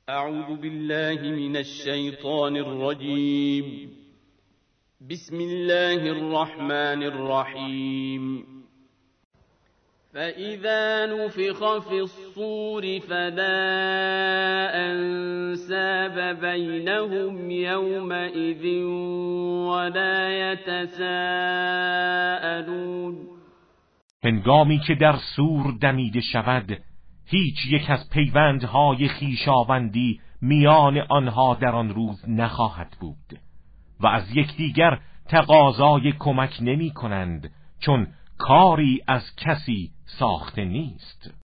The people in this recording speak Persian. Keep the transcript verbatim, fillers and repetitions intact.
اعوذ بالله من الشیطان الرجیم. بسم الله الرحمن الرحیم. فإذا نفخ في الصور فلا أنساب بينهم يومئذ ولا يتساءلون. هنگامی که در سور دمیده شود هیچ یک از پیوندهای خویشاوندی میان آنها در آن روز نخواهد بود و از یکدیگر تقاضای کمک نمی کنند، چون کاری از کسی ساخته نیست.